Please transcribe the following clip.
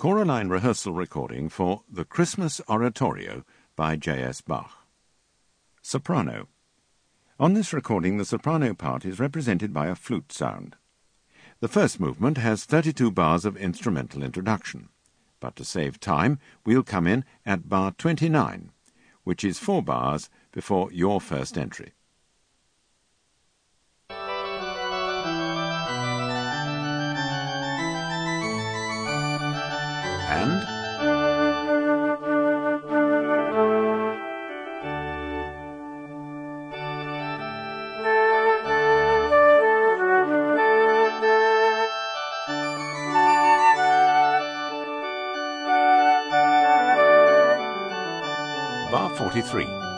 Choraline rehearsal recording for The Christmas Oratorio by J.S. Bach. Soprano. On this recording, the soprano part is represented by a flute sound. The first movement has 32 bars of instrumental introduction, but to save time, we'll come in at bar 29, which is 4 bars before your first entry. And bar 43.